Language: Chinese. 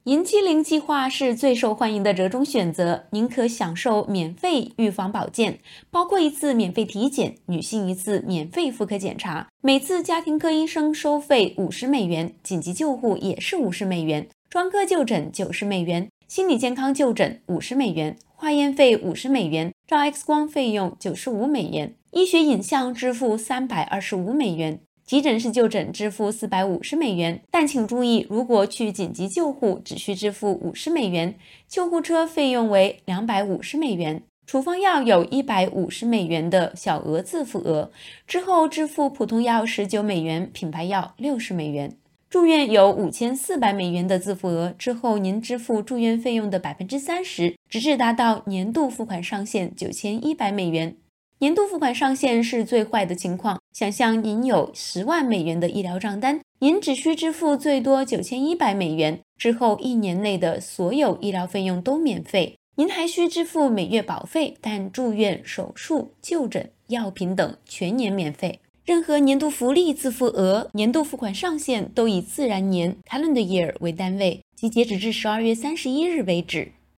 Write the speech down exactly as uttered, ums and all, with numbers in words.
银七零计划是最受欢迎的折中选择，您可享受免费预防保健，包括一次免费体检，女性一次免费妇科检查，每次家庭科医生收费五十美元，紧急救护也是五十美元，专科就诊九十美元，心理健康就诊五十美元，化验费五十美元，照 X 光费用九十五美元，医学影像支付三百二十五美元。急诊室就诊支付四百五十美元，但请注意，如果去紧急救护只需支付五十美元，救护车费用为两百五十美元。处方药有一百五十美元的小额自付额，之后支付普通药十九美元，品牌药六十美元。住院有五千四百美元的自付额，之后您支付住院费用的 百分之三十， 直至达到年度付款上限九千一百美元。年度付款上限是最坏的情况，想象您有十万美元的医疗账单，您只需支付最多九千一百美元，之后一年内的所有医疗费用都免费。您还需支付每月保费，但住院、手术、就诊、药品等全年免费。任何年度福利自付额、年度付款上限都以自然年 calendar year 为单位，即截止至十二月三十一日为止。